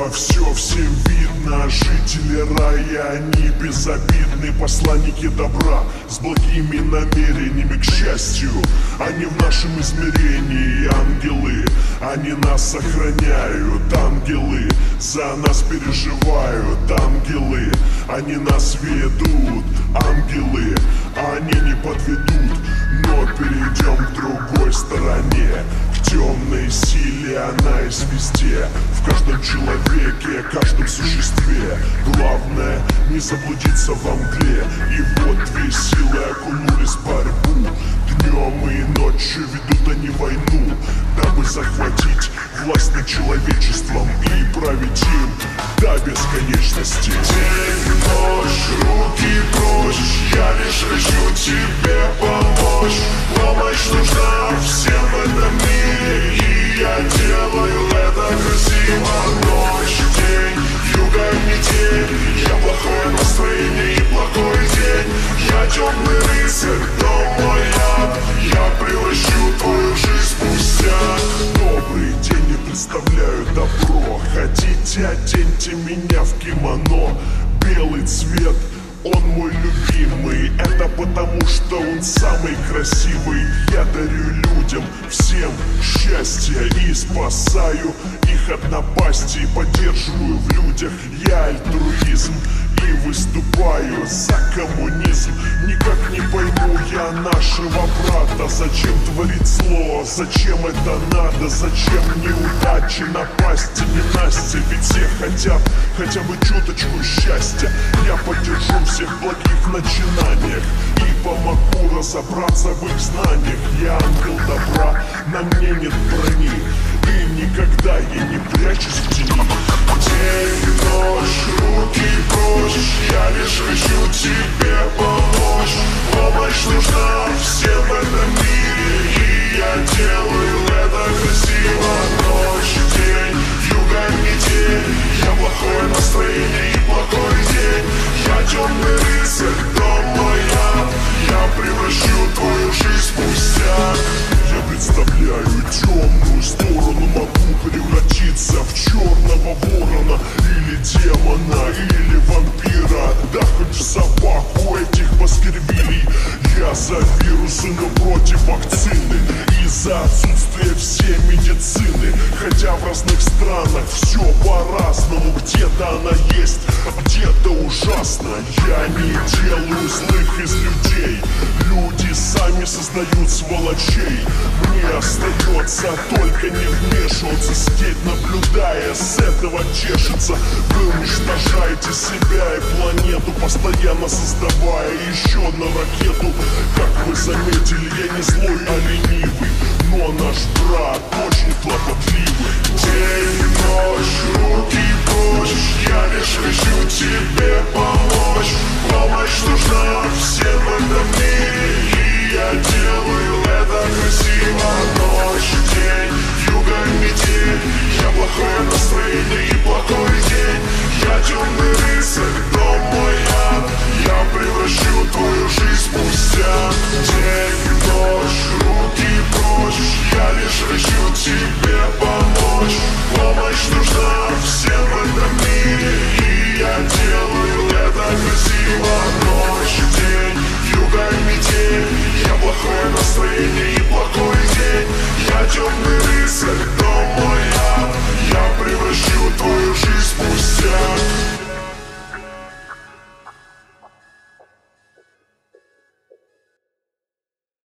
слева все всем видно. Жители рая, они безобидны, посланники добра с благими намерениями. К счастью, они в нашем измерении ангелы. Они нас охраняют, ангелы, за нас переживают, ангелы. Они нас ведут, ангелы, они не подведут. Но перейдем к другой стороне, к темной силе, она есть везде, в каждом человеке, каждом существе. Главное не заблудиться во мгле. И вот две силы окунулись в борьбу. Днем и ночью ведут они войну, дабы захватить власть над человечеством и править им до бесконечности. День, ночь, руки прочь, я лишь хочу тебе помочь. Помощь нужна всем в этом мире, и я делаю это красиво. Ночь, день, юга метель, я плохое настроение и плохой день. Я темный рыцарь, дом мой я превращу твою жизнь в пустяк. Добрый день, не представляю добро. Хотите, оденьте меня в кимоно. Белый цвет, он мой любимый. Это потому, что он самый красивый. Я дарю людям всем счастье и спасаю их от напасти. Поддерживаю в людях я альтруизм и выступаю за коммунизм. Никак не пойму я нашего брата. Зачем творить зло? Зачем это надо? Зачем неудачи, напасти, ненастья? Ведь все хотят хотя бы чуточку счастья. Я поддержу всех в благих начинаниях и помогу разобраться в их знаниях. Я ангел добра, на мне нет брони, и никогда я не прячусь в тени. День, ночь, руки прочь, я лишь хочу тебе помочь. Помощь нужна всем в этом мире, и я делаю это красиво. Ночь, день, юга метель, я плохое настроение и плохой день. Я темный рыцарь, дом мой я превращу твою жизнь в пустяк. Я представляю темную сторону, могу превратиться в черного ворона, или демона, или вампира, да хоть в собаку этих баскервилей. Я за вирусы, но против вакцины, и за отсутствие всей медицины. Хотя в разных странах все по-разному, где-то она есть, где-то ужасно. Я не делаю злых из людей, люди сами создают сволочей. Мне остается только не вмешиваться, сидеть наблюдая, с этого чешется. Вы уничтожаете себя и планету, постоянно создавая еще одну ракету. Как вы заметили, я не злой, а ленивый, но наш брат очень хлопотливый. День, ночь, руки прочь, я лишь хочу тебе помочь.